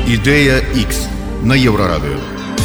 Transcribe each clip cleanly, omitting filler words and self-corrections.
Ідэя X на Еўрарадыё.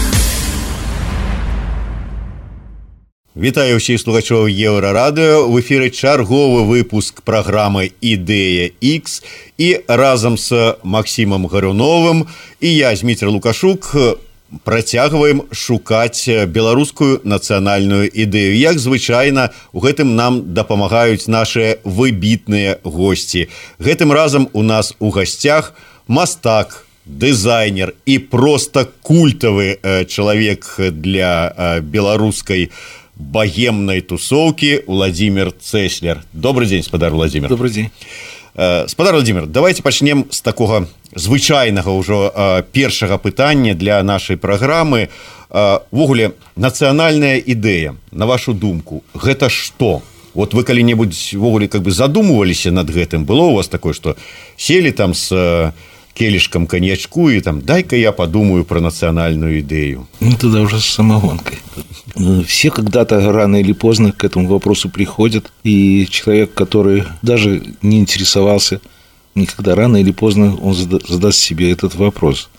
Вітаю ўсіх слухачоў Еўрарадыё. В эфіры чарговы выпуск праграмы «Ідэя X». І разам з Максімам Гаруновым і я, Зміцер Лукашук, працягваем шукаць беларускую нацыянальную ідэю. Як звычайна, у гэтым нам дапамагаюць нашыя выбітныя госці. Гэтым разам у нас у гасцях мастак, дызайнер і проста культавы чалавек для беларускай богемной тусовки Владимир Цеслер. Добрый день, спадар Владимир. Добрый день. Спадар Владимир, давайте пачнем з такога звычайнага ўжо першага пытання для нашай праграмы. Ввогуле, нацыянальная ідэя, на вашу думку, гэта што? Вот вы калі-небудзь ввогуле как бы задумываліся над гэтым? Было у вас такое, что сели там с келишком коньячку и там, дай-ка я подумаю про национальную идею? Ну, тогда уже с самогонкой. Все когда-то рано или поздно к этому вопросу приходят, и человек, который даже не интересовался никогда, рано или поздно он задаст себе этот вопрос.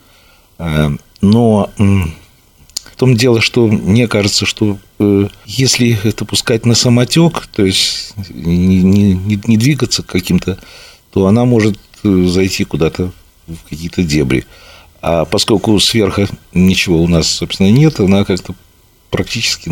Но в том дело, что мне кажется, что если это пускать на самотек, то есть не двигаться каким-то, то она может зайти куда-то в какие-то дебри. А поскольку сверху ничего у нас, собственно, нет, она как-то практически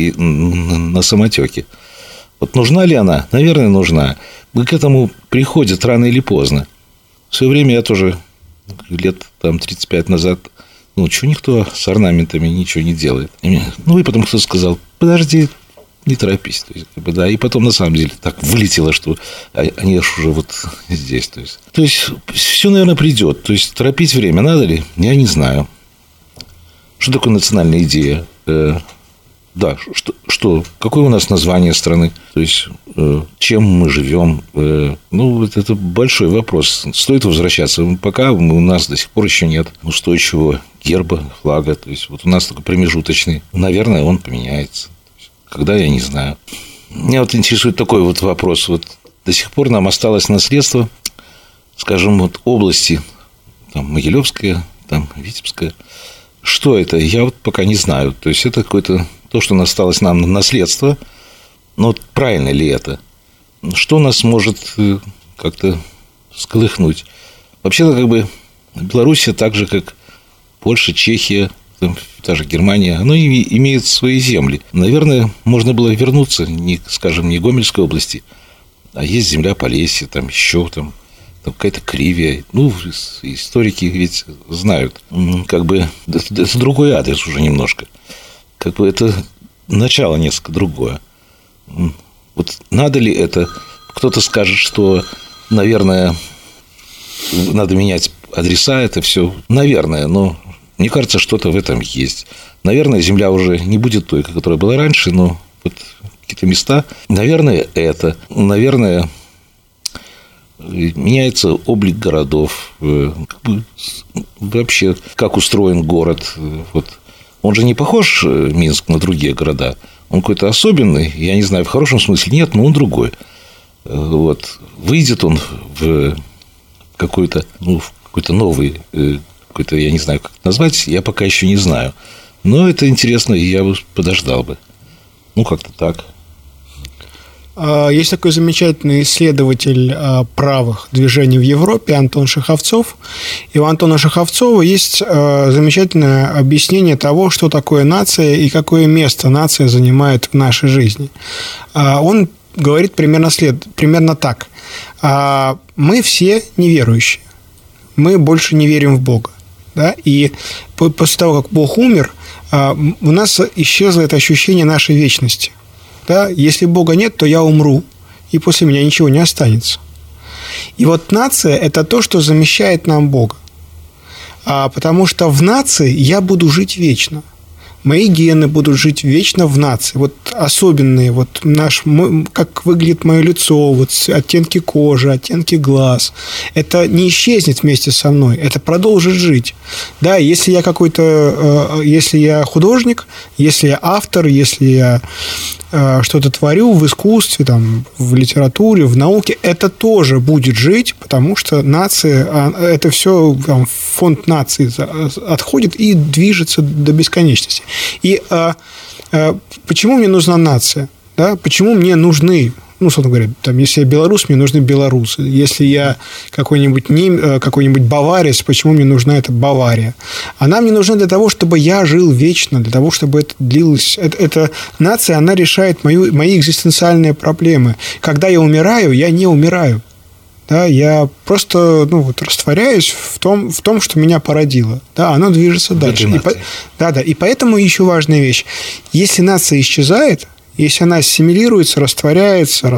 на самотеке. Вот нужна ли она? Наверное, нужна. К этому приходят рано или поздно. В свое время я тоже лет там 35 назад, чего никто с орнаментами ничего не делает. И потом кто-то сказал, подожди, не торопись. То есть, да, и потом, на самом деле, так вылетело, что они аж уже вот здесь. То есть, все, наверное, придет. То есть, торопить время надо ли? Я не знаю. Что такое национальная идея? Да, какое у нас название страны? То есть, чем мы живем? Это большой вопрос. Стоит возвращаться. Пока у нас до сих пор еще нет устойчивого герба, флага. То есть, вот у нас такой промежуточный. Наверное, он поменяется. Когда, я не знаю. Меня вот интересует такой вот вопрос. Вот до сих пор нам осталось наследство, скажем, вот области, там, Могилевская, там, Витебская. Что это? Я вот пока не знаю. То есть, это какое-то то, что осталось нам на наследство. Но вот правильно ли это? Что нас может как-то всколыхнуть? Вообще-то, как бы, Белоруссия, так же, как Польша, Чехия, та же Германия, она имеет свои земли. Наверное, можно было вернуться, не Гомельской области, а есть земля Полесья, там еще там какая-то Кривия. Историки ведь знают. Как бы это другой адрес уже немножко. Как бы это начало несколько другое. Вот надо ли это? Кто-то скажет, что, наверное, надо менять адреса, это все. Наверное, но мне кажется, что-то в этом есть. Наверное, земля уже не будет той, которая была раньше, но вот какие-то места. Наверное, это. Наверное, меняется облик городов. Вообще, как устроен город. Вот. Он же не похож, Минск, на другие города. Он какой-то особенный. Я не знаю, в хорошем смысле нет, но он другой. Вот. Выйдет он в какой-то новый... Какой-то, я не знаю, как это назвать, я пока еще не знаю. Но это интересно, и я бы подождал бы. Как-то так. Есть такой замечательный исследователь правых движений в Европе Антон Шаховцов. И у Антона Шаховцова есть замечательное объяснение того, что такое нация и какое место нация занимает в нашей жизни. Он говорит примерно так. Мы все неверующие. Мы больше не верим в Бога. Да? И после того, как Бог умер, у нас исчезло это ощущение нашей вечности. Да? Если Бога нет, то я умру, и после меня ничего не останется. И вот нация – это то, что замещает нам Бога. Потому что в нации я буду жить вечно. мои гены будут жить вечно в нации. Вот особенные, вот как выглядит мое лицо, вот оттенки кожи, оттенки глаз. Это не исчезнет вместе со мной, это продолжит жить. Да, если я художник, если я автор, если я что-то творю в искусстве, там, в литературе, в науке, это тоже будет жить, потому что нация, это все фонд нации отходит и движется до бесконечности. И почему мне нужна нация? Да? Почему мне нужны, собственно говоря, там, если я белорус, мне нужны белорусы. Если я какой-нибудь баварец, почему мне нужна эта Бавария? Она мне нужна для того, чтобы я жил вечно, для того, чтобы это длилось. Эта нация, она решает мои экзистенциальные проблемы. Когда я умираю, я не умираю. Да, я просто растворяюсь в том, что меня породило. Да, оно движется дальше. И поэтому еще важная вещь. Если нация исчезает, если она ассимилируется, растворяется,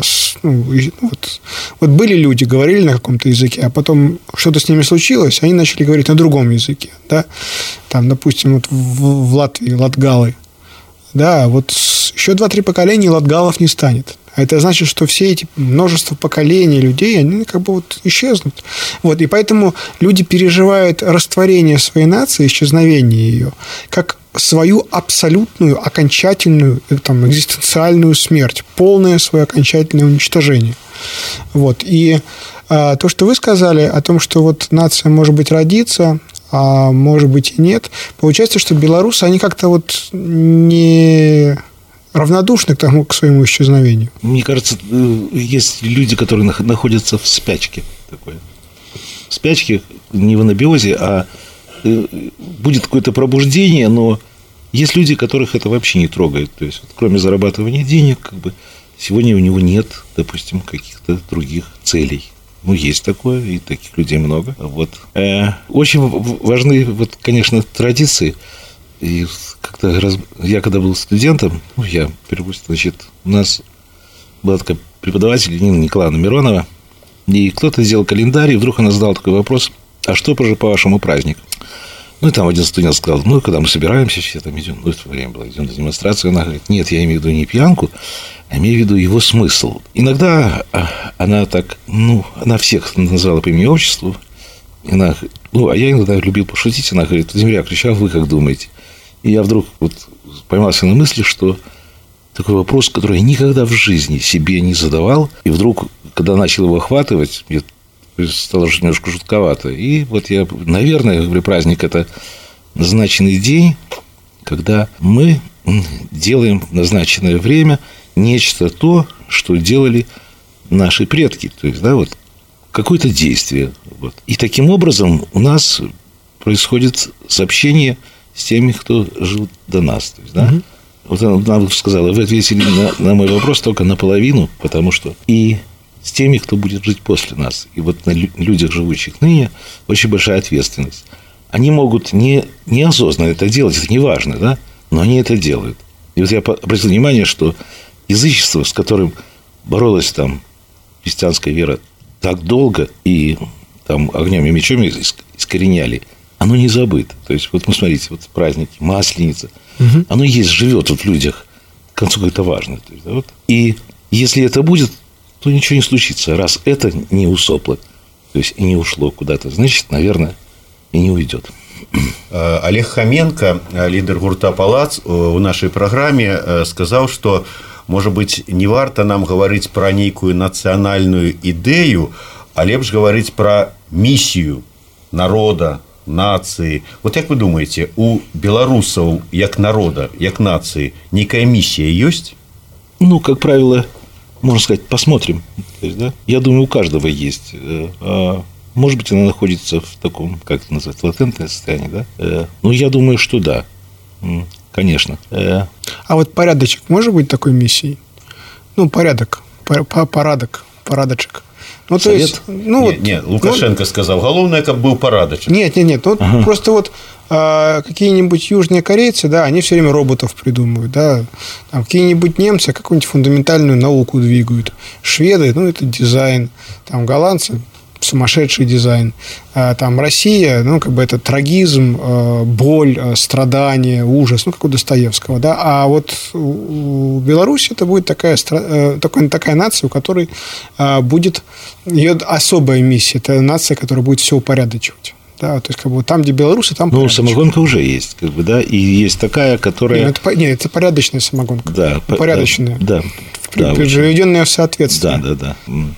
вот были люди, говорили на каком-то языке, а потом что-то с ними случилось, они начали говорить на другом языке. Да? Там, допустим, вот в Латвии латгалы. Да, вот еще 2-3 поколения латгалов не станет. А это значит, что все эти множество поколений людей, они как бы исчезнут. И поэтому люди переживают растворение своей нации, исчезновение ее, как свою абсолютную, окончательную, экзистенциальную смерть, полное свое окончательное уничтожение. И то, что вы сказали о том, что нация, может быть, родится, а может быть и нет, получается, что белорусы, они как-то не равнодушны к своему исчезновению. Мне кажется, есть люди, которые находятся в спячке такой. В спячке, не в анабиозе, а будет какое-то пробуждение, но есть люди, которых это вообще не трогает. То есть, кроме зарабатывания денег, сегодня у него нет, допустим, каких-то других целей. Есть такое, и таких людей много. Очень важны, конечно, традиции. И я когда был студентом, у нас была такая преподаватель Нина Николаевна Миронова, и кто-то сделал календарь, и вдруг она задала такой вопрос: а что же по-вашему праздник? И там один студент сказал: когда мы собираемся, все там идем, это время было, идем на демонстрацию. Она говорит: нет, я имею в виду не пьянку, а имею в виду его смысл. Иногда она так, она всех назвала по имени и отчеству, а я иногда любил пошутить, она говорит: Владимир Яковлевич, а вы как думаете? И я вдруг поймался на мысли, что такой вопрос, который я никогда в жизни себе не задавал, и вдруг, когда начал его охватывать, мне стало немножко жутковато. И я, наверное, говорю, праздник – это назначенный день, когда мы делаем в назначенное время нечто то, что делали наши предки. То есть, какое-то действие. И таким образом у нас происходит сообщение с теми, кто жил до нас. То есть, она сказала: вы ответили на мой вопрос только наполовину, потому что и с теми, кто будет жить после нас. И на людях, живущих ныне, очень большая ответственность. Они могут неосознанно это делать, это не важно, да? Но они это делают. И я обратил внимание, что язычество, с которым боролась христианская вера так долго, и огнем и мечом искореняли, оно не забыто. То есть, смотрите, праздники, Масленица, оно живет в людях. К концу это важно. То есть, И если это будет, то ничего не случится. Раз это не усопло, то есть и не ушло куда-то, значит, наверное, и не уйдет. Олег Хоменко, лідер гурта «Палац», у нашей программе сказал, что, может быть, не варто нам говорить про некую национальную идею, а лепш говорить про миссию народа, нации. Как вы думаете, у белорусов, як народа, як нации, некая миссия есть? Как правило, можно сказать, посмотрим. То есть, я думаю, у каждого есть. Может быть, она находится в таком, как это назвать, латентное состоянии, да? Я думаю, что да. Конечно. А порядочек может быть такой миссией? Порядок. Порадочек. То есть, нет, Лукашенко сказал: главное, как был порадочек. Нет. Просто какие-нибудь южные корейцы, да, они все время роботов придумывают, да. Какие-нибудь немцы какую-нибудь фундаментальную науку двигают. Шведы, это дизайн. Голландцы сумасшедший дизайн. Там Россия, ну, как бы это трагизм, боль, страдание, ужас, ну, как у Достоевского, да. А вот у Беларуси это будет такая нация, у которой будет ее особая миссия. Это нация, которая будет все упорядочивать. Да, то есть, как бы там, где белорусы, там порядочная. Ну, самогонка уже есть, как бы, да, и есть такая, которая... это порядочная самогонка. Да. Упорядоченная. Да. Приведенная в соответствие. Да.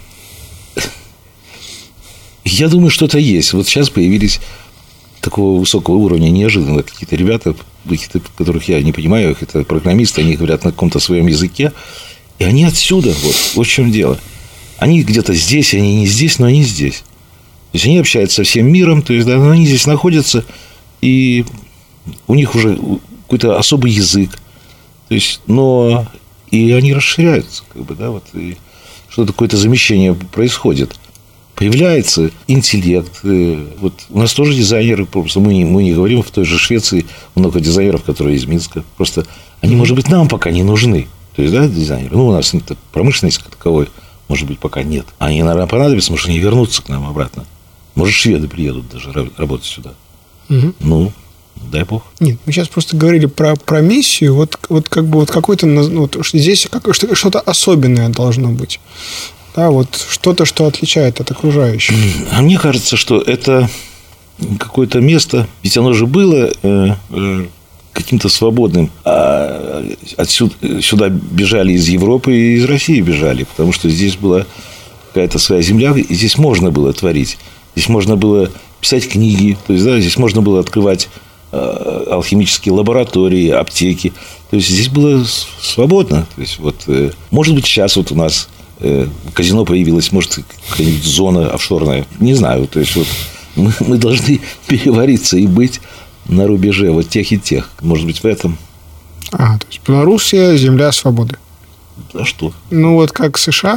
Я думаю, что-то есть. Вот сейчас появились такого высокого уровня неожиданно какие-то ребята, которых я не понимаю, это программисты, они говорят на каком-то своем языке, и они отсюда, вот в чем дело. Они где-то здесь, они не здесь, но они здесь. То есть, они общаются со всем миром, то есть, да, они здесь находятся, и у них уже какой-то особый язык. То есть, но и они расширяются, как бы, да, вот, и что-то какое-то замещение происходит. Появляется интеллект. Вот у нас тоже дизайнеры, просто мы не говорим, в той же Швеции много дизайнеров, которые из Минска. Просто они, может быть, нам пока не нужны. То есть, да, дизайнеры. Ну, у нас промышленности как таковой, может быть, пока нет. Они, наверное, понадобятся, может, они вернутся к нам обратно. Может, шведы приедут даже работать сюда. Угу. Ну, дай бог. Нет, мы сейчас просто говорили про миссию. Вот как бы вот какой-то... Вот, здесь что-то особенное должно быть. Да, вот что-то, что отличает от окружающих. А мне кажется, что это какое-то место, ведь оно же было каким-то свободным. А сюда бежали из Европы и из России бежали, потому что здесь была какая-то своя земля, и здесь можно было творить. Здесь можно было писать книги, то есть, да, здесь можно было открывать алхимические лаборатории, аптеки. То есть, здесь было свободно. То есть, вот, может быть, сейчас вот у нас казино появилось, может, какая-нибудь зона офшорная. Не знаю. То есть, вот, мы должны перевариться и быть на рубеже вот тех и тех. Может быть, в этом. То есть, Белоруссия – земля свободы. А что? Ну, вот как США.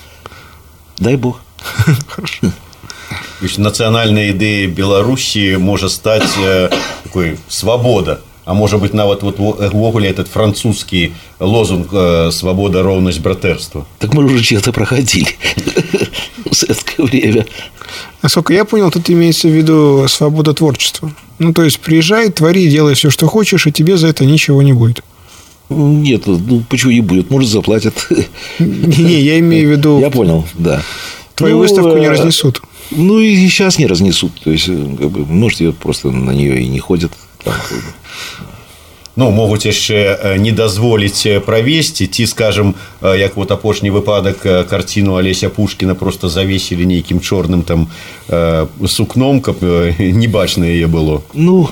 Дай бог. Хорошо. Нацыянальная ідэя Беларусі можа стаць такой свабода, а можа быць нават вот увогуле этот французскі лозунг «Свобода, ровность, братэрства». Так мы уже чьи-то проходили в советское время. Насколько я понял, тут имеется в виду свобода творчества. Ну, то есть, приезжай, твори, делай все, что хочешь, и тебе за это ничего не будет. Нет, ну почему не будет? Может, заплатят. Не, я имею в виду... Я понял, да. Твою выставку не разнесут. Ну, и сейчас не разнесут. То есть, как бы, может, просто на нее и не ходят. Там, как бы. Ну, могуць яшчэ не дазволіць правесці, ці, скажем, як вот апошні выпадак, карціну Алеся Пушкіна просто завесілі нейкім чорным там сукном, каб не бачна яе было. Ну,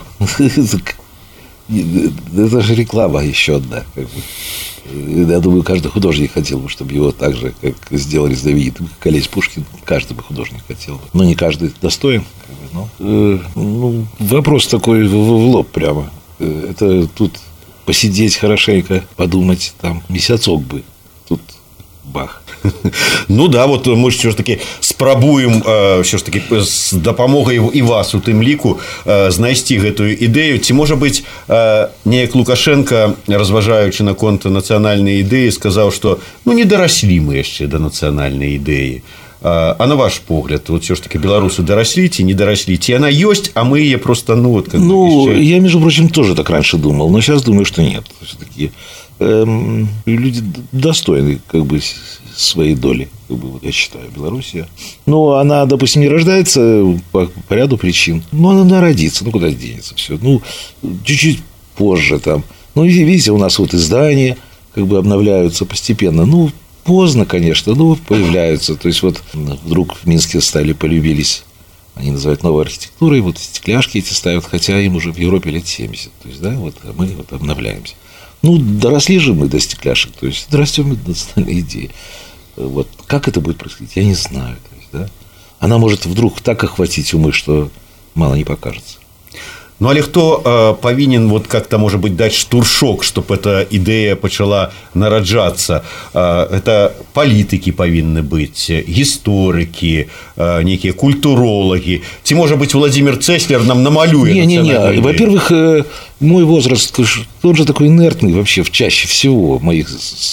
это же реклама еще одна. Как бы. Я думаю, каждый художник хотел бы, чтобы его так же, как сделали знаменитым, как Олесь Пушкин, каждый бы художник хотел бы. Но не каждый достоин. Как бы, ну, вопрос такой в лоб прямо. Это тут посидеть хорошенько, подумать, там, месяцок бы. Тут бах. Ну да, вот мы все ж таки спрабуем все ж таки з дапамогай і вас у тым ліку знайсці гэтую ідэю. Ці можа быць неяк Лукашенко, разважаючы наконт нацыянальнай ідэі, сказаў, што ну не дараслі мы яшчэ да нацыянальнай ідэі. А на ваш погляд, вот все ж таки белорусы доросли, не доросли, она есть, а мы ее просто, ну вот как бы еще... я, между прочим, тоже так раньше думал, но сейчас думаю, что нет. Все-таки люди достойны как бы своей доли, как бы, вот я считаю, Белоруссия. Но она, допустим, не рождается по ряду причин. Но она народится, ну куда денется все. Ну, чуть-чуть позже там. Ну, видите, у нас вот издания как бы обновляются постепенно. Ну, поздно, конечно, но появляются. То есть, вот вдруг в Минске полюбились, они называют новой архитектурой, вот стекляшки эти ставят, хотя им уже в Европе лет 70. То есть, да, вот мы вот обновляемся. Ну, доросли же мы до стекляшек, то есть, растем мы до национальной идеи. Вот как это будет происходить, я не знаю. То есть, да? Она может вдруг так охватить умы, что мало не покажется. Ну, але хто павінен вот как-то, может быть, дать штуршок, чтобы эта идея пачала нараджаться? Это политики павінны быть, историки, некие культурологи. Ці, может быть, Владимир Цеслер нам намалюет? Не. Во-первых, мой возраст, он же такой инертный вообще, чаще всего моих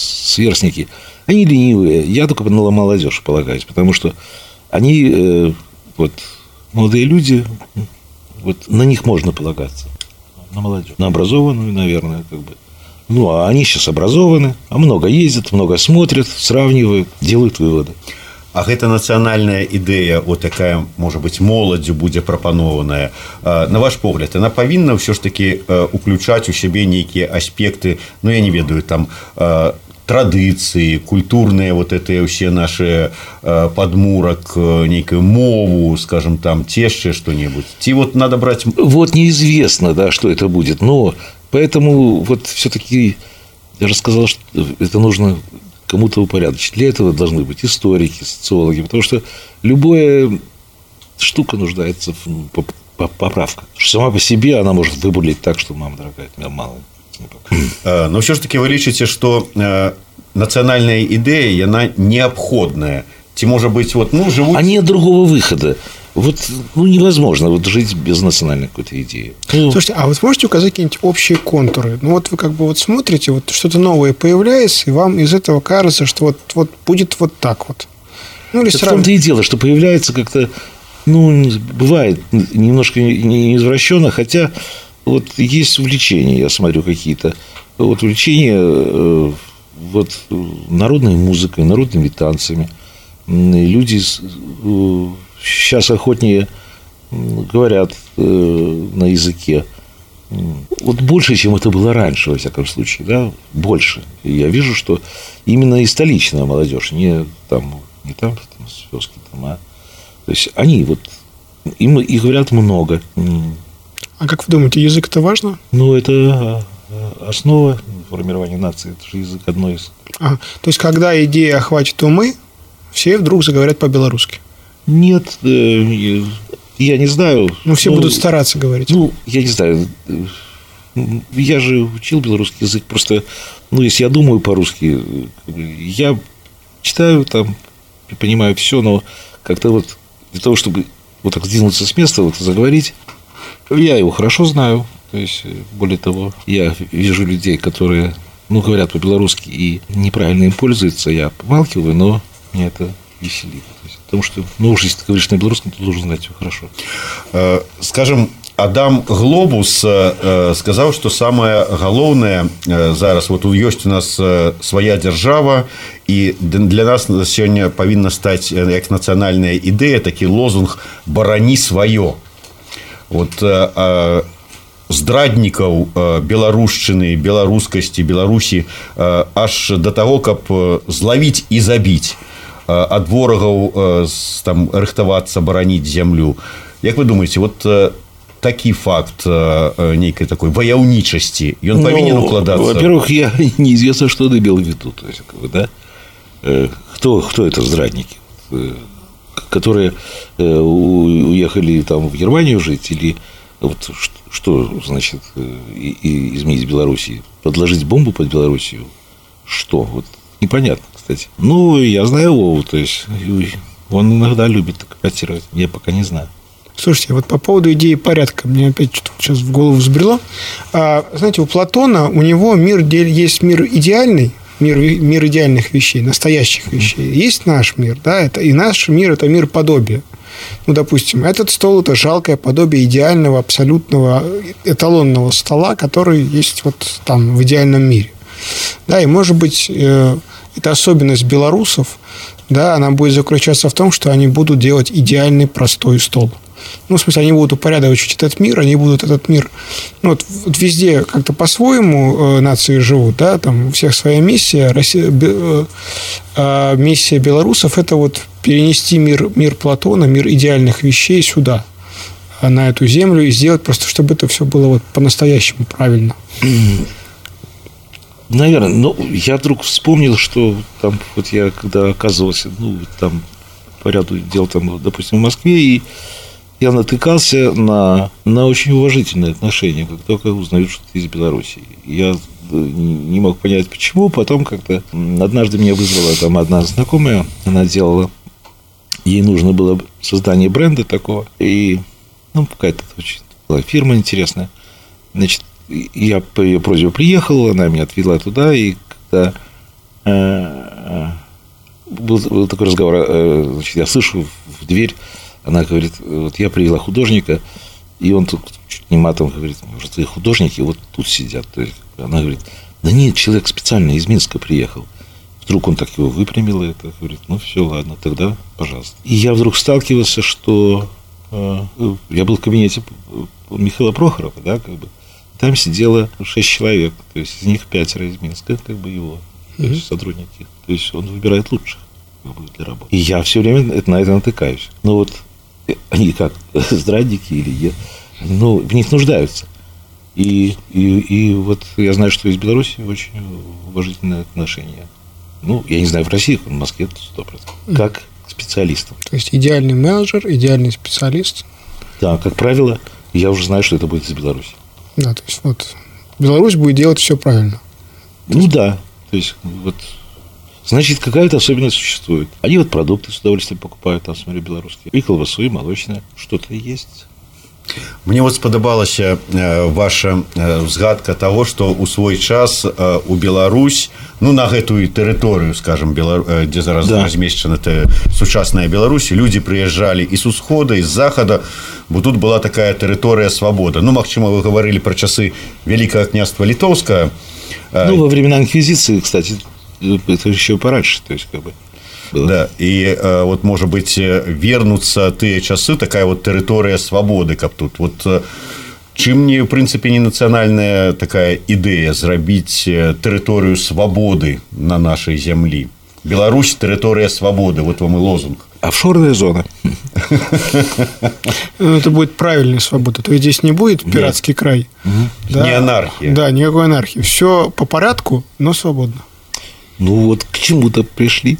сверстники. Они ленивые. Я только на молодежь полагаюсь, потому что они вот молодые люди, вот на них можно полагаться, на молодежь, на образованную, наверное, как бы. Ну, а они сейчас образованы, а много ездят, много смотрят, сравнивают, делают выводы. А гэта нацыянальная ідэя, вот такая, можа быць, моладзю будзе прапанованая. На ваш погляд, яна павінна ўсё ж такі уключаць у сябе нейкія аспекты, ну, я не ведаю, там, традыцыі, культурныя вот этыя ўсе наши падмурак, нейкую мову, скажем, там, ці яшчэ што-небудзь. Ці вот надо брать... Вот неизвестно, да, что это будет, но поэтому вот все-таки я же сказал, что это нужно кому-то упорядочить. Для этого должны быть историки, социологи, потому что любая штука нуждается в поправках. Сама по себе она может выбурлить так, что, мама дорогая, меня мало. Но все ж таки вы лічыце, что нацыянальная ідэя, яна неабходная. Ці, может быть, вот, ну, живут... А нет другого выхода. Вот, ну, невозможно вот жить без национальной какой-то идеи. Слушайте, а вот можете указать какие-нибудь общие контуры? Ну, вот вы как бы вот смотрите, вот что-то новое появляется, и вам из этого кажется, что вот будет вот так вот. Ну, или в том-то и дело, что появляется как-то, ну, бывает немножко неизвращенно, хотя вот есть увлечения, я смотрю, какие-то. Вот увлечения вот народной музыкой, народными танцами. Люди сейчас охотнее говорят на языке. Вот больше, чем это было раньше, во всяком случае, да, больше. И я вижу, что именно и столичная молодежь, не там Свёски, а то есть они вот им и говорят много. А как вы думаете, язык это важно? Ну, это основа формирования нации, это же язык одной из. То есть, когда идея охватит умы, все вдруг заговорят по-белорусски? Нет, я не знаю. Ну, все будут стараться говорить. Ну, я не знаю. Я же учил белорусский язык. Просто, ну, если я думаю по-русски, я читаю там, понимаю все, но как-то вот для того, чтобы вот так сдвинуться с места, вот заговорить, я его хорошо знаю. То есть, более того, я вижу людей, которые, ну, говорят по-белорусски и неправильно им пользуются, я помалкиваю, но мне это веселит. Потому что, ну, уж если ты говоришь на белорусском, то должен знать его хорошо. Скажем, Адам Глобус сказаў, што самае галоўнае зараз вот ёсць у нас свая дзяржава, і для нас сёння павінна стаць як нацыянальная ідэя такі лозунг «барані сваё». Вот здраднікаў беларушчыны, беларускасці, Беларусі аж да таго, каб злавіць і забіць, ад ворагаў там рыхтавацца, бараніць зямлю. Як вы думаеце, вот такі факт нейкай такой ваяўнічасці, ён павінен укладацца? Во-первых, я неизвестно, что он имел в виду. То есть, да? Кто это здрадники? Которые уехали там в Германию жить? Или вот что значит изменить Белоруссию? Подложить бомбу под Белоруссию? Что? Вот непонятно, кстати. Ну, я знаю Вову, то есть он иногда любит котировать. Я пока не знаю. Слушайте, вот по поводу идеи порядка, мне опять что-то сейчас в голову взбрело. Знаете, у Платона, у него есть мир идеальный, мир идеальных вещей, настоящих вещей. Есть наш мир, да, и наш мир – это мир подобия. Ну, допустим, этот стол – это жалкое подобие идеального, абсолютного, эталонного стола, который есть вот там, в идеальном мире. Да, и, может быть, это особенность белорусов, да, она будет заключаться в том, что они будут делать идеальный простой стол. Ну, в смысле, они будут упорядочить этот мир, они будут этот мир... Ну, вот везде как-то по-своему нации живут, да, там у всех своя миссия. Миссия белорусов – это вот перенести мир Платона, мир идеальных вещей сюда, на эту землю, и сделать просто, чтобы это все было вот по-настоящему правильно. Наверное. Но я вдруг вспомнил, что там вот я когда оказывался, ну, там по ряду дел, там, допустим, в Москве, и я натыкался на очень уважительное отношение, как только узнают, что ты из Беларуси. Я не мог понять, почему. Потом как-то однажды меня вызвала там одна знакомая, она делала, ей нужно было создание бренда такого, и, ну, какая-то очень была фирма интересная. Значит, я по ее просьбе приехал, она меня отвела туда, и когда был такой разговор, значит, я слышу в дверь Она говорит, вот я привела художника, и он тут чуть не матом говорит, может, и художники вот тут сидят. То есть она говорит, да нет, человек специально из Минска приехал. Вдруг он так его выпрямил, и это говорит, ну все, ладно, тогда пожалуйста. И я вдруг сталкивался, что я был в кабинете Михаила Прохорова, да, как бы. Там сидело 6 человек, то есть из них 5 из Минска, как бы его, то есть сотрудники. То есть он выбирает лучших как бы, для работы. И я все время на это натыкаюсь. Ну вот они как здравники или ну, в них нуждаются. И вот я знаю, что из Беларуси очень уважительное отношение. Ну, я не знаю, в России, в Москве 100%. Как к специалистам. То есть идеальный менеджер, идеальный специалист. Да, как правило, я уже знаю, что это будет из Беларуси. Да, то есть вот Беларусь будет делать все правильно. Ну да, то есть вот значит какая-то особенность существует. Они вот продукты с удовольствием покупают, там смотрю белорусские, и колбасу, и молочное, что-то есть. Мне вот спадабалася ваша згадка того, что у свой час у Беларусь, ну на гэтую тэрыторыю, скажем, где зараз размешчана сучасная Беларусь, люди приезжали и с усхода, и с захада, бо тут была такая тэрыторыя свобода. Ну, магчыма, вы говорили про часы Великого княжества Литовского. Ну, во времена инквизиции, кстати, это еще пораньше, то есть как бы. Да, и вот, может быть, вернуцца тыя часы, такая вот тэрыторыя свабоды, каб тут. Вот чым мне, в принципе, не нацыянальная такая ідэя зрабіць тэрыторыю свабоды на нашай зямлі. Беларусь – тэрыторыя свабоды, вот вам и лозунг. Офшорная зона. Это будет правильная свобода. То есть здесь не будет пиратский край. Да? Не анархия. Да, никакой анархии. Все по порядку, но свободно. Ну вот к чему-то пришли.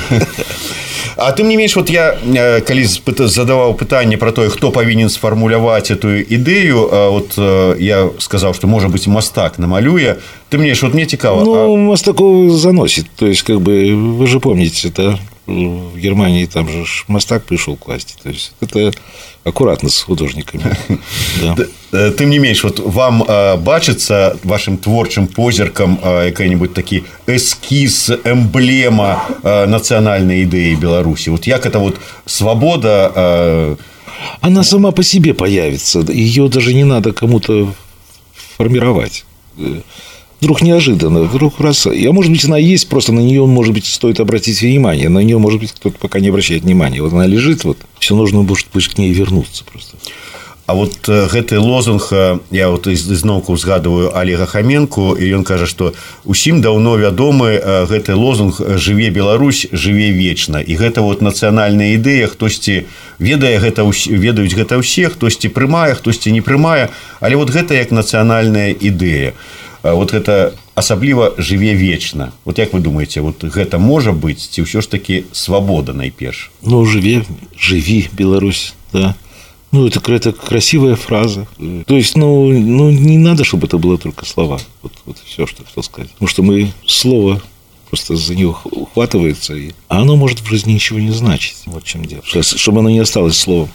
А тым не менш, вот я калі задаваў пытанне про тое, хто павінен сфармуляваць эту ідэю, вот я сказаў, что может быть мастак намалюе. Ты мне вот мне цікава. Ну, мастаков заносит. То есть, как бы, вы же помните, это в Германии там же мастак пришел к власти. То есть, это аккуратно с художниками. Тым не менш, вот вам бачыцца вашим творчым позіркам какой-нибудь такі эскіз, эмблема нацыянальнай ідэі Беларуси? Вот як это вот свобода... Она сама по себе появится. Ее даже не надо кому-то формировать. Вдруг неожиданно, вдруг раз... А может быть, она есть, просто на нее, может быть, стоит обратить внимание. На нее, может быть, кто-то пока не обращает внимания. Вот она лежит, вот, все нужно будет к ней вернуться просто. А вот гэты лозунг, я вот ізноўку узгадываю Олега Хоменко, і ён кажа, што усім даўно вядомы гэты лозунг «Жыве Беларусь, жыве вечна». І гэта вот нацыянальная ідэя, хтосьці ведае гэта, ведаюць гэта ўсе, хтосьці прымае, хтосьці не прымае, але вот гэта як нацыянальная ідэя. Вот гэта асабліва «жыве вечна». Вот як вы думаеце, вот гэта можа быць, ці ўсё ж такі свабода найперш? Ну, жыві Беларусь, да. Ну, это красивая фраза. То есть, ну, не надо, чтобы это было только слова. Вот все, что хотел сказать. Потому что мы слово просто за него ухватывается, а оно может в жизни ничего не значить. Вот в чем дело. Чтобы оно не осталось словом.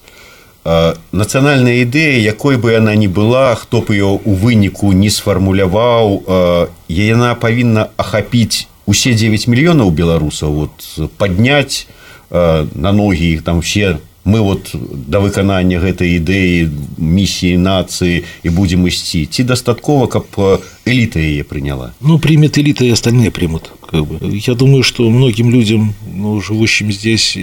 Нацыянальная ідэя, якой бы яна ни была, хто б ее у выніку не сфармуляваў, яна павінна ахапіць усе 9 мільёнаў беларусаў, вот, падняць на ногі іх там все. Мы вот до выканання гэтай ідэі миссии нации и будем ісці. Ці дастаткова, каб элита ее приняла? Ну, примет элита, и остальные примут. Как бы. Я думаю, что многим людям, ну, живущим здесь,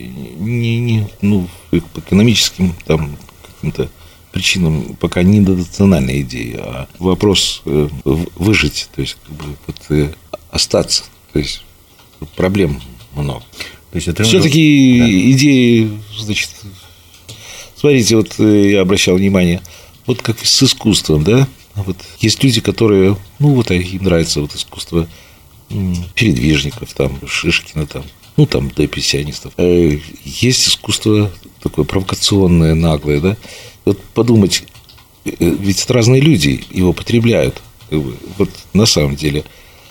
ну, по экономическим там, каким-то причинам пока не до национальной идеи, а вопрос выжить, то есть, как бы, вот, остаться. То есть, проблем много. Все-таки да. Идеи, значит, смотрите, вот я обращал внимание, вот как с искусством, да, вот есть люди, которые, ну, вот им нравится вот искусство передвижников, там, Шишкина, там, ну, там, до импрессионистов. Есть искусство такое провокационное, наглое, да. Вот подумать, ведь разные люди его потребляют, как бы, вот на самом деле,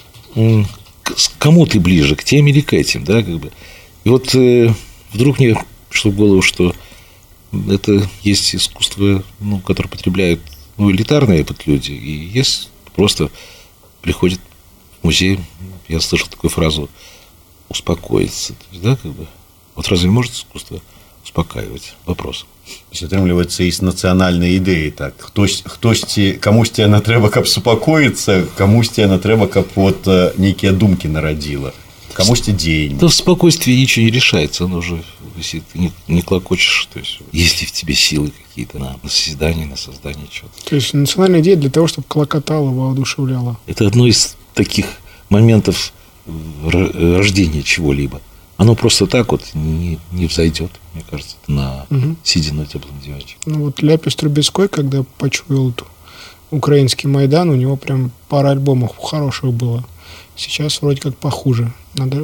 кому ты ближе, к тем или к этим, да, как бы. И вот вдруг мне пришло в голову, что это есть искусство, ну, которое потребляют, ну, элитарные люди, и есть просто приходят в музей, я слышал такую фразу, успокоиться, то есть, да, как бы, вот разве может искусство успокаивать вопросом. Атрымліваецца і з нацыянальнай ідэі так хтосьці камусьці яна трэба каб супакоіцца, камусьці яна трэба каб вот нейкія думкі нарадзіла, камусьці дзеянні. Да в спокойствии ничего не решается, оно уже висит, не клокочешь, то есть есть ли в тебе силы какие-то на созидание, на создание чего-то. То есть национальная идея для того, чтобы клокотало, воодушевляло. Это одно из таких моментов рождения чего-либо. Оно просто так вот не взойдет, мне кажется, сидя на теплом диванчике. Ну вот Ляпис Трубецкой, когда почуял украинский Майдан, у него прям пара альбомов хороших было. Сейчас вроде как похуже.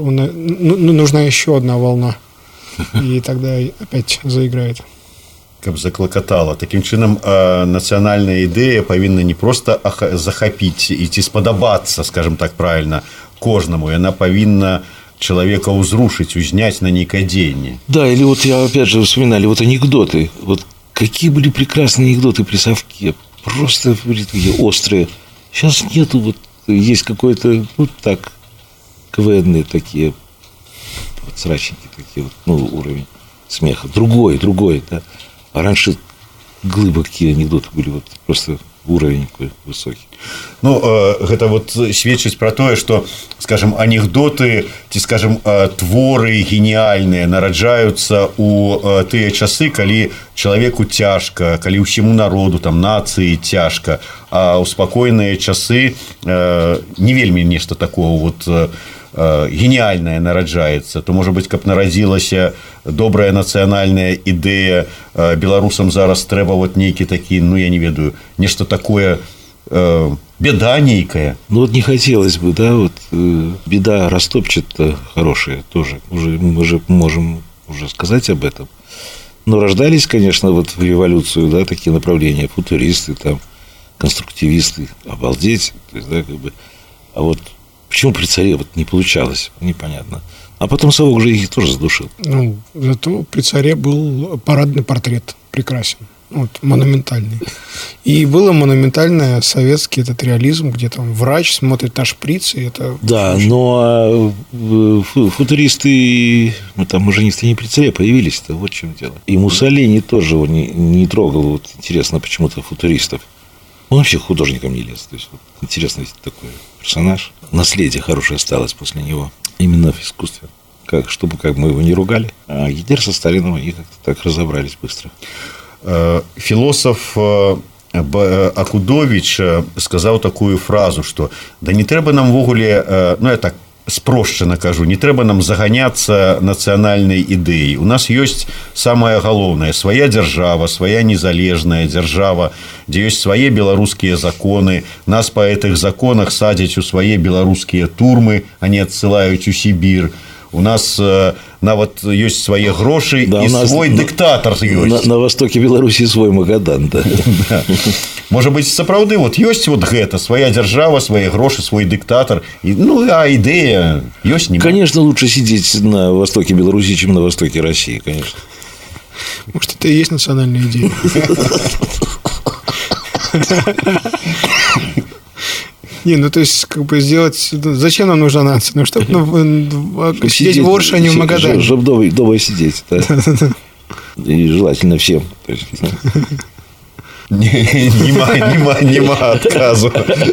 Нужна еще одна волна. И тогда опять заиграет. Каб заклакатала. Такім чынам нацыянальная ідэя павінна не проста захапіць і ці спадабацца, скажем так правильно, кожнаму. Яна павінна человека узрушить, узнять на нейкое дзеянне. Да, или вот я опять же вспоминали вот анекдоты. Вот какие были прекрасные анекдоты при Совке. Просто такие острые. Сейчас нету, вот есть какой-то, вот так, КВНные такие, вот срачники такие, вот, ну, уровень смеха. Другой, да. А раньше глыбокие анекдоты были, вот просто уровень такой высокий. Ну, гэта вот сведчыць пра тое, што, скажем, анекдоты ці, скажем, творы геніяльныя нараджаюцца ў тыя часы, калі чалавеку цяжка, калі ўсяму народу, там, нацыі цяжка, а ў спакойныя часы не вельмі нешта такого вот геніяльнае нараджаецца. То, можа быць, каб нарадзілася добрая нацыянальная ідэя, беларусам зараз трэба вот нейкі такі, ну, я не ведаю, нешта такое, беда нейкая. Ну, вот не хотелось бы, да, вот беда растопчет хорошее тоже. Мы же можем уже сказать об этом. Но рождались, конечно, вот в революцию, да, такие направления, футуристы, там, конструктивисты, обалдеть, то есть, да, как бы. А вот почему при царе вот не получалось, непонятно. А потом совок же их тоже задушил. Ну, зато при царе был парадный портрет прекрасен. Вот, монументальный. И было монументальное советский этот реализм, где там врач смотрит на шприц, и это... Да, очень... но футуристы там уже не при царе появились-то, вот в чем дело. И Муссолини тоже его не трогал, вот интересно, почему-то футуристов. Он вообще художником не лез. То есть, вот, интересный такой персонаж. Наследие хорошее осталось после него. Именно в искусстве. Чтобы мы его не ругали. А Гитлер со Сталином и как-то так разобрались быстро. Філосаф Акудович сказаў такую фразу, што да не трэба нам ввогуле, ну я так спрошчана кажу, не трэба нам заганяцца нацыянальнай ідэяй. У нас ёсць самае галоўнае, свая дзяржава, свая незалежная дзяржава, дзе ёсць свае беларускія законы, нас па гэтых законах садзяць у свае беларускія турмы, а не адсылаюць у Сібір. У нас нават ёсць свае грошы, да, і свой дыктатар ёсць. На востоке Беларусі свой Магадан, да. Да. Можа быць, сапраўды вот ёсць вот гэта, свая дзяржава, свае грошы, свой дыктатар. Ну, а ідэя ёсць не. Конечно, лучше сидеть на востоке Беларуси, чем на востоке России, конечно. Может, это и есть национальная идея. Не, ну то есть, как бы сделать... Зачем нам нужна нация? Ну, чтобы сидеть в Орше, а не в Магадане. Чтобы дома сидеть, да. И желательно всем. Нема отказу.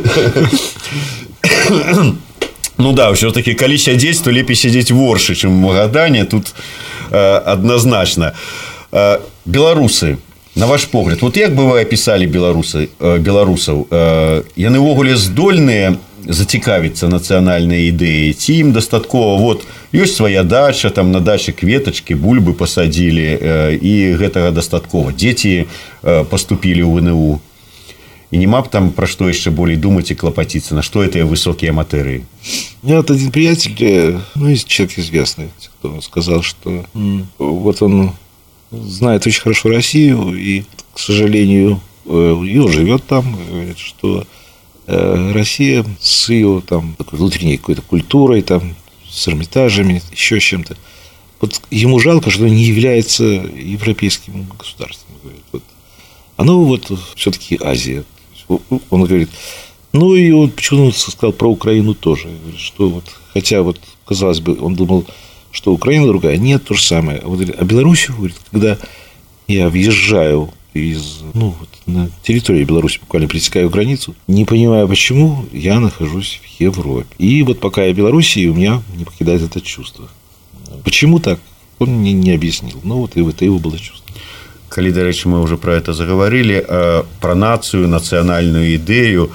Ну да, все-таки, калі сядзець, то лепей сядзець в Орше, чым в Магадане. Тут однозначно. Беларусы. На ваш погляд, вот як бы вы описали беларусаў, яны ўвогуле здольныя зацікавіцца нацыянальнай ідэяй, ці ім дастаткова, вот, ёсць свая дача, там на даче кветачкі, бульбы пасадзілі, і гэтага дастаткова. Дзеці паступілі ў ВНУ. І нема б там пра што яшчэ болей думаць і клапаціцца, на што гэтыя высокія матэрыі. У меня вот один приятель, ну, человек известный, кто сказал, что вот он знает очень хорошо Россию и, к сожалению, и он живет там, говорит, что Россия с ее там такой внутренней какой-то культурой, там, с Эрмитажами, еще с чем-то. Вот ему жалко, что не является европейским государством. Говорит. Вот. Оно вот все-таки Азия. Он говорит, ну и он почему-то сказал про Украину тоже. Говорит, что вот, хотя вот, казалось бы, он думал, что Украина другая. Нет, то же самое. А Беларусь, говорит, когда я въезжаю на территории Беларуси, буквально пересекаю границу, не понимаю, почему я нахожусь в Европе. И вот пока я в Беларуси, у меня не покидает это чувство. Почему так? Он мне не объяснил. Но вот и это его было чувство. Калі, дарэчы, мы уже про это заговорили, про нацыю, нацыянальную ідэю,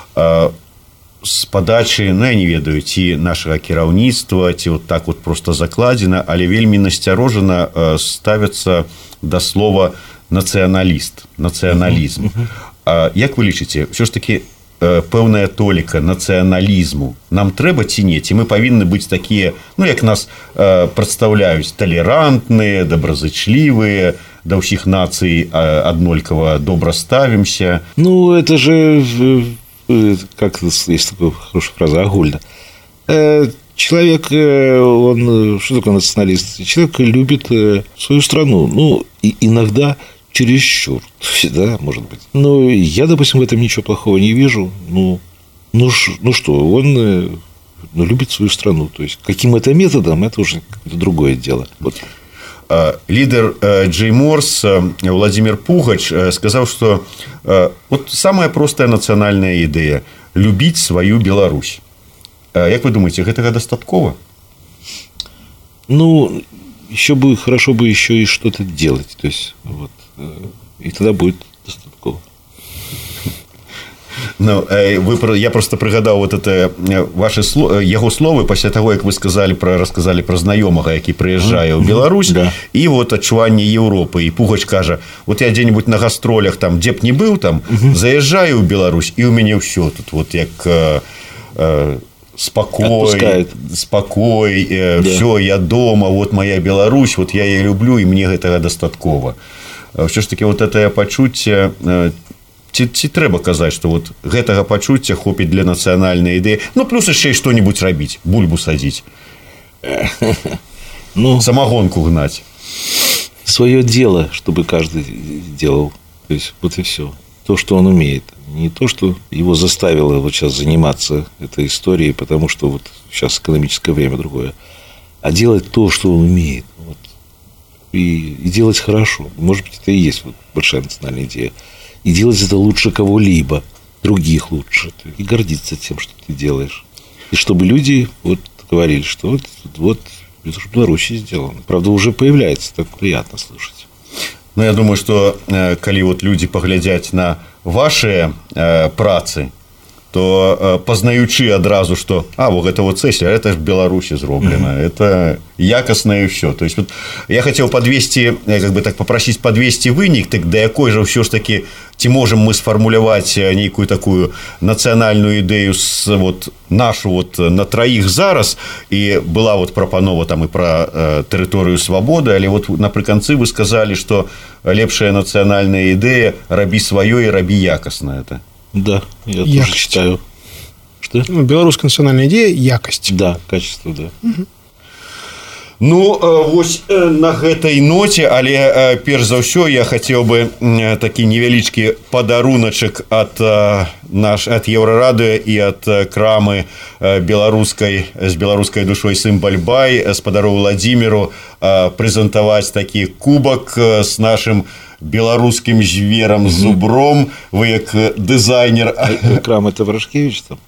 з падачы, я не ведаю, ці нашага кіраўніцтва, ці вот так вот просто закладзена, але вельмі насцярожана ставяцца да слова нацыяналіст, нацыяналізм. Як вы лічыце, ўсё ж такі пэўная толіка нацыяналізму нам трэба ці не? Ці мы павінны быць такія, як нас прадстаўляюць, толерантныя, добразычлівыя, да ўсіх нацый аднолькава добра ставімся? Это же, как есть такая хорошая фраза, огульно. Человек, он, что такое националист? Человек любит свою страну. И иногда чересчур, да, может быть. Но я, допустим, в этом ничего плохого не вижу. Что, он любит свою страну. То есть, каким это методом, это уже другое дело. Вот. Лидер Джейморс Владимир Пугач сказал, что вот самая простая национальная идея – любить свою Беларусь. Как вы думаете, этого достаточно? Еще бы хорошо бы еще и что-то делать. То есть, и тогда будет достаточно. Я просто прыгадаў вот это ваши яго словы пасля таго, як вы расказалі пра знаёмага, які прыязджае ў Беларусь, і вот адчуванне Еўропы. І Пугач кажа, вот я дзе-нибудь на гастролях там, дзе б не быў там, заязджаю ў Беларусь, і ў мяне ўсё тут вот як спакой, все, я дома, вот моя Беларусь, вот я яе люблю, і мне гэтага дастаткова. Ўсё ж таки вот это пачуцце, ці трэба казаць, што вот гэтага пачуцця хопіць для нацыянальнай ідэі, плюс яшчэ што-нибудь рабіць, бульбу садзіць, самогонку гнаць. Свое дело, чтобы каждый делал. То есть, вот и все. То, что он умеет. Не то, что его заставило вот сейчас заниматься этой историей, потому что вот сейчас экономическое время другое, а делать то, что он умеет. И делать хорошо. Может быть, это и есть большая национальная идея. И делать это лучше кого-либо, других лучше. И гордиться тем, что ты делаешь. И чтобы люди говорили, что вот это в Беларуси сделано. Правда, уже появляется, так приятно слышать. Я думаю, что калі люди поглядзяць на ваши працы, то познаючы адразу, что гэта Цэслер, это ж в Беларуси зроблено, это якасна и все. То есть я хотел подвести, попросить подвести вынік, так да якой же все ж таки ці можем мы сфармуляваць нейкую такую нацыянальную ідэю нашу на троих зараз, и была прапанова там и про тэрыторыю свабоды, але напрыканцы вы сказали, что лепшая нацыянальная ідэя рабі сваё и рабі якасна это. Да, я тоже считаю. Что? Белорусская национальная идея – якость. Да, качество, да. Угу. На гэтай ноце, але перш за ўсё я хацеў бы такі невялічкі падаруначак ад Еўрарадыё і ад крамы з беларускай душой Сымбальбай спадару Владимиру прэзентаваць такі кубак з нашым беларускім зверам зубром. Вы як дызайнер. Крам это Варашкевич там?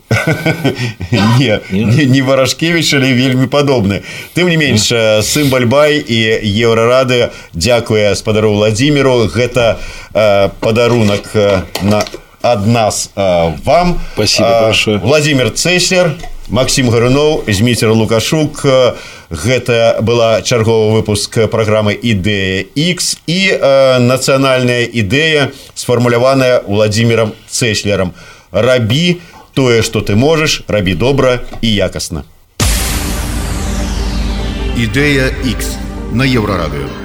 Не Варашкевич, але вельмі падобны. Тым не менш, Сымбальбай і Еўрарадыё дзякуе спадару Владимиру. Гэта падарунак ад нас вам. Спасибо большое. Владимир Цэслер, Максим Гаруноў, Зміцер Лукашук. Гэта была чарговы выпуск праграмы «Ідэя X» і нацыянальная ідэя, сфармуляваная Владимиром Цэслером. Рабі тое, што ты можаш, рабі добра і якасна. «Ідэя X» на Еўрарадыё.